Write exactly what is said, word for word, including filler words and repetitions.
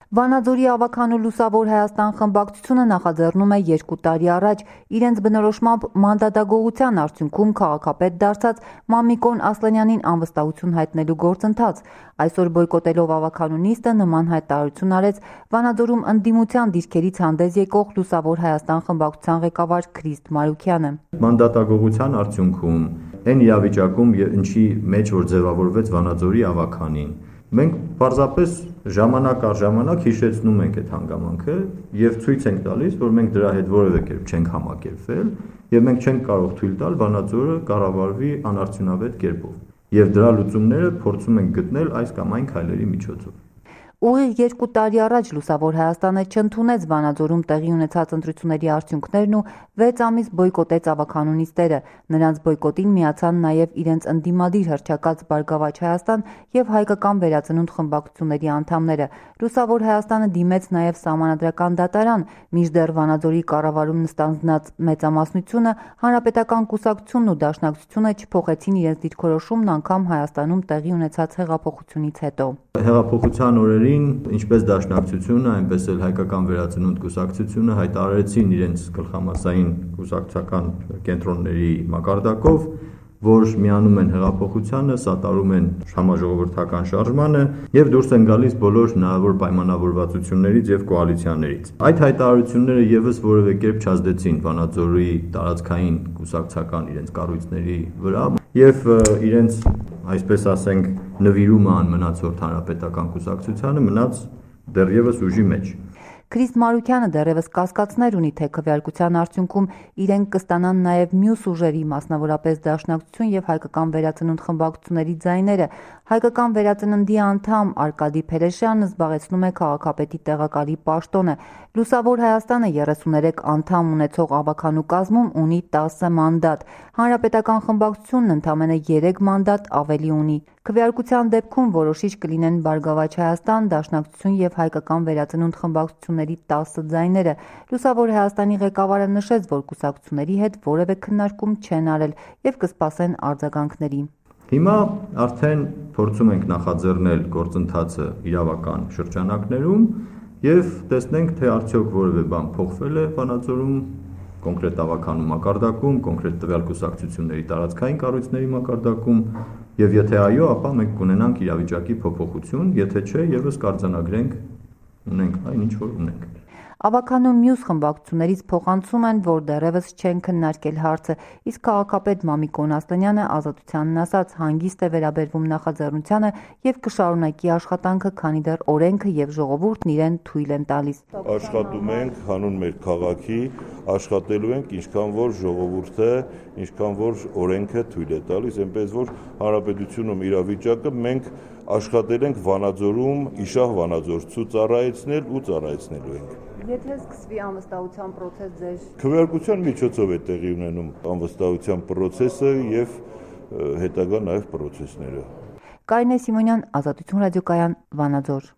Վանաձորի ավագանու Լուսավոր Հայաստան խմբակցությունը նախաձեռնում է երկու տարի առաջ իրենց բնորոշմամբ մանդատագողության արդյունքում քաղաքապետ դարձած Մամիկոն Ասլանյանին անվստահություն հայտնելու գործընթաց։ Այսօր բոյկոտելով ավագանու նիստը նման հայտարարություն արեց Վանաձորում ընդդիմության դիրքերից հանդես եկող Լուսավոր Հայաստան խմբակցության ղեկավար Քրիստ Մարուքյանը։ Մանդատագողության արդյունքում այն իրավիճակում, ինչի մեջ որ ձևավորվեց Վանաձորի ավագանին, մենք պարզապես ժամանակ առ ժամանակ հիշեցնում ենք այդ հանգամանքը եւ ցույց ենք տալիս, որ մենք դրա հետ որևէ կերպ չենք համակերպվել եւ մենք չենք կարող թույլ տալ Վանաձորը կառավարվի անարդյունավետ կերպով եւ դրա լուծումները փորձում ենք գտնել այս կամ այն քայլերի միջոցով։ Ուղիղ երկու տարի առաջ Լուսավոր Հայաստանը չընդունեց Վանաձորում տեղի ունեցած ընտրությունների արդյունքներն ու վեց ամիս բոյկոտեց ավագանու նիստերը։ Նրանց բոյկոտին միացան նաև իրենց ընդդիմադիր հռչակած Բարգավաճ Հայաստան եւ Հայկական վերածնունդ խմբակցությունների անդամները։ Լուսավոր Հայաստանը դիմեց նաև Սահմանադրական դատարան, մինչդեռ Վանաձորի կառավարում նստանձնած մեծամասնությունը, Հանրապետական կուսակցությունն ու Դաշնակցությունը չփոխեցին իրենց դիրքորոշումն անգամ Հայաստանում տեղի ունեցած հեղափոխությունից հետո։ Հեղափոխության օրերին, ինչպես Դաշնակցությունը, այնպես էլ Հայկական վերածնունդ կուսակցությունը հայտարարեցին իրենց գլխամասային կուսակցական կենտրոնների մակարդակով, որ միանում են հեղափոխությանը, սատարում են համաժողովրդական շարժմանը եւ դուրս են գալիս բոլոր հնարավոր պայմանավորվածություններից եւ կոալիցիաներից։ Այդ հայտարարությունները եւս որևէ կերպ չազդեցին Վանաձորի տարածքային կուսակցական իրենց կառույցների վրա եւ իրենց, այսպես ասենք, նվիրումը անմնացորդ հանրապետական կուսակցությանը մնաց դեռևս ուժի մեջ։ Քրիստ Մարուքյանը դեռևս կասկածներ ունի, թե քվեարկության արդյունքում իրենք կստանան նաև մյուս ուժերի, մասնավորապես Դաշնակցություն եւ Հայկական վերածնունդ խմբակցությունների ձայները։ Հայկական վերածննդի անդամ Արկադի Փերեշյանն զբաղեցնում է քաղաքապետի տեղակալի պաշտոնը։ Լուսավոր Հայաստանը երեսուներեք անդամ ունեցող ավագանու կազմում ունի տասը մանդատ։ Հանրապետական խմբակցությունն ընդամենը երեք մանդատ ավելի ունի։ Քվեարկության դեպքում որոշիչ կլինեն Բարգավաճ Հայաստան, Դաշնակցություն եւ Հայկական վերածնունդ խմբակցությունների տասը ձայները։ Լուսավոր Հայաստանի ղեկավարը նշեց, որ կուսակցությունների հետ որևէ քննարկում չեն արել եւ կսպասեն արձագանքների։ Հիմա արդեն փորձում ենք նախաձեռնել գործընթացը իրավական շրջանակներում եւ տեսնենք, թե արդյոք որևէ բան փոխվել է Վանաձորում կոնկրետ ավագանու մակարդակում, կոնկրետ տվյալ կուսակցությունների տարածքային կառույցների մակարդակում եւ եթե այո, ապա մենք կունենանք իրավիճակի փոփոխություն, եթե չէ, եւս կարձանագրենք, ունենք այն ինչ որ ունենք։ Ավագանու մյուս խմբակցություններից փոխանցում են, որ դեռևս չեն քննարկել հարցը, իսկ քաղաքապետ Մամիկոն Ասլանյանը Ազատությանն ասաց, հանգիստ է վերաբերվում նախաձեռնությանը եւ կշարունակի աշխատանքը, քանի դեռ օրենքը եւ ժողովուրդն իրեն թույլ են տալիս։ Աշխատում ենք հանուն մեր քաղաքի, աշխատելու ենք ինչքան որ ժողովուրդը, ինչքան որ օրենքը թույլ է տալիս, այնպես որ հանրապետությունում իրավիճակը մենք աշխատել ենք Վանաձորում իշահ Վանաձոր ծառայեցնել ու ծառայեցնելու ենք։ Եթե սկսվի անվստահության process ձեր քվեարկության միջոցով է տեղի ունենում անվստահության process-ը եւ հետագա նաեւ process-ները։ Կարինե Սիմոնյան, Ազատություն ռադիոկայան, Վանաձոր։